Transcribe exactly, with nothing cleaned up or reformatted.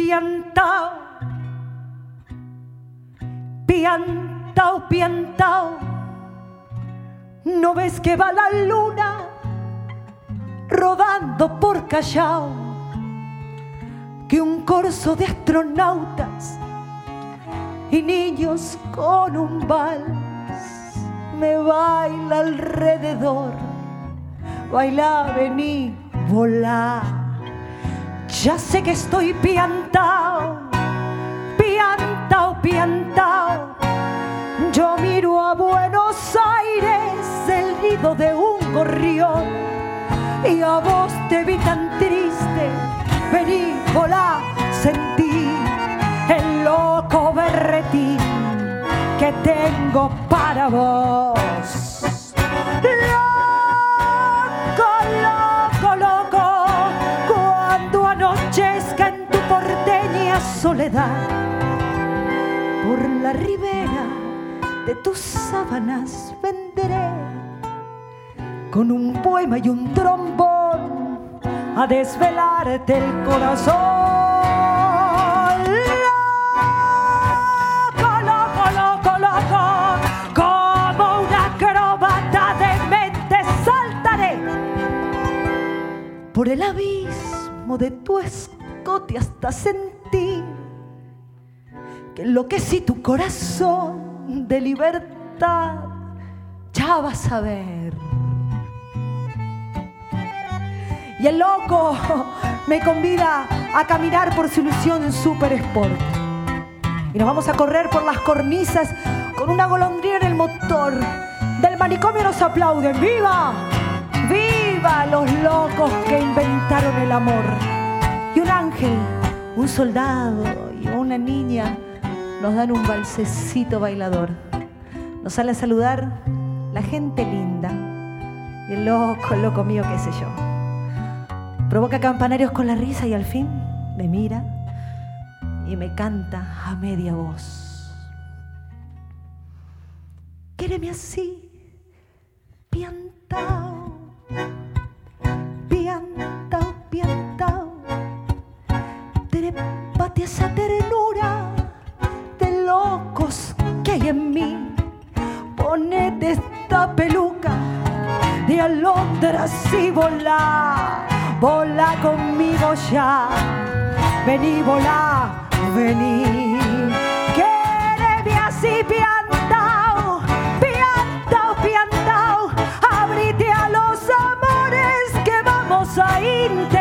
piantao, piantao, piantao. ¿No ves que va la luna rodando por Callao? Que un corso de astronautas y niños con un vals me baila alrededor. Baila, vení, volá. Ya sé que estoy piantao, piantao, piantao. Yo miro a Buenos Aires, el nido de un gorrión, y a vos te vi tan triste. Vení, volá, sentí el loco berretín que tengo para vos. Loco, loco, loco, cuando anochezca en tu porteña soledad, por la ribera de tus sábanas venderé con un poema y un trombón a desvelarte el corazón. Loco, loco, loco, loco, como una acróbata demente saltaré por el abismo de tu escote hasta sentir que enloquecí tu corazón de libertad. Ya vas a ver. Y el loco me convida a caminar por su ilusión Super Sport. Y nos vamos a correr por las cornisas con una golondrina en el motor. Del manicomio nos aplauden. ¡Viva! ¡Viva los locos que inventaron el amor! Y un ángel, un soldado y una niña nos dan un balsecito bailador. Nos sale a saludar la gente linda. Y el loco, el loco mío, qué sé yo. Provoca campanarios con la risa y al fin me mira y me canta a media voz. Quéreme así, piantao, piantao, piantao. Trépate esa ternura de locos que hay en mí. Ponete esta peluca de alondras y volá. Volá conmigo ya, vení, volá, vení. Quéreme así, piantao, piantao, piantao. Abrite a los amores que vamos a intentar.